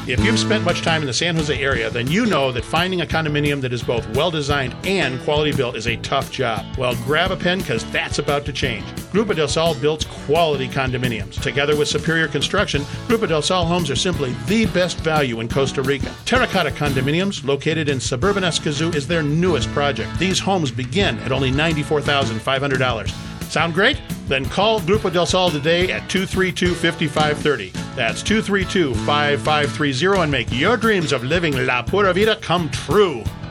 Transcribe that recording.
If you've spent much time in the San Jose area, then you know that finding a condominium that is both well-designed and quality built is a tough job. Well, grab a pen because that's about to change. Grupo Del Sol builds quality condominiums. Together with superior construction, Grupo Del Sol homes are simply the best value in Costa Rica. Terracotta Condominiums, located in suburban Escazú, is their newest project. These homes begin at only $94,500. Sound great? Then call Grupo Del Sol today at 232-5530. That's 232-5530 and make your dreams of living La Pura Vida come true.